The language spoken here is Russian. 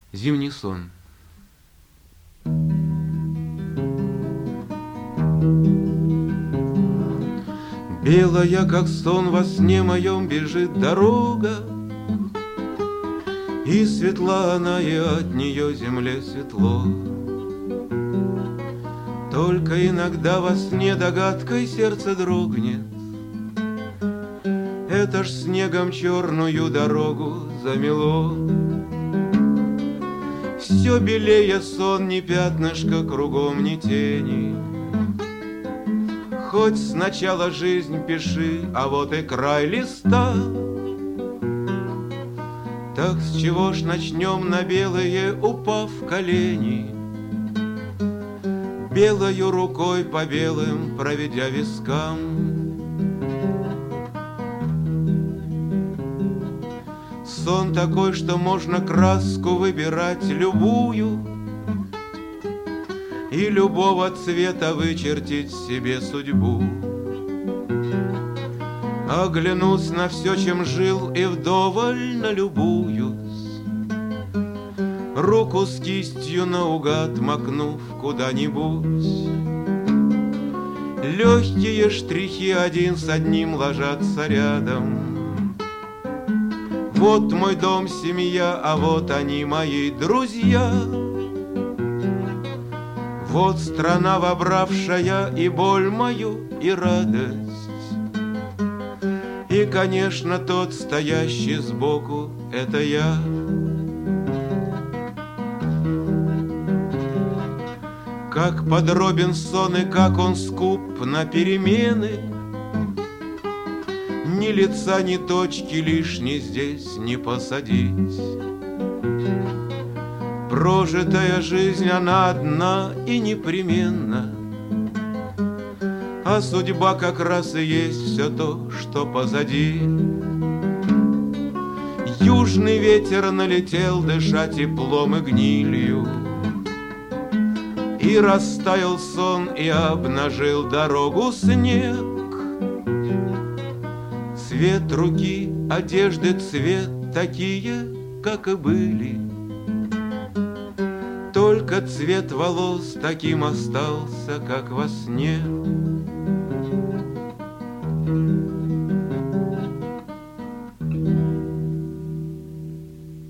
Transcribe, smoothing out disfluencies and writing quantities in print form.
Зимний сон. Белая, как сон, во сне моем бежит дорога, и светла она, и от нее земле светло. Только иногда во сне догадкой сердце дрогнет. Это ж снегом черную дорогу замело. Все белее сон, ни пятнышка кругом, ни тени. Хоть сначала жизнь пиши, а вот и край листа. Так с чего ж начнем на белые, упав в колени, белою рукой по белым проведя вискам? Сон такой, что можно краску выбирать любую и любого цвета вычертить себе судьбу. Оглянусь на все, чем жил, и вдоволь налюбуюсь, руку с кистью наугад макнув куда-нибудь. Легкие штрихи один с одним ложатся рядом. Вот мой дом, семья, а вот они, мои друзья. Вот страна, вобравшая и боль мою, и радость. И, конечно, тот, стоящий сбоку, это я. Как подробен сон и как он скуп на перемены. Ни лица, ни точки лишней здесь не посадить. Прожитая жизнь, она одна и непременна. А судьба как раз и есть все то, что позади. Южный ветер налетел, дыша теплом и гнилью, и растаял сон, и обнажил дорогу снег. Цвет руки, одежды цвет такие, как и были. Только цвет волос таким остался, как во сне.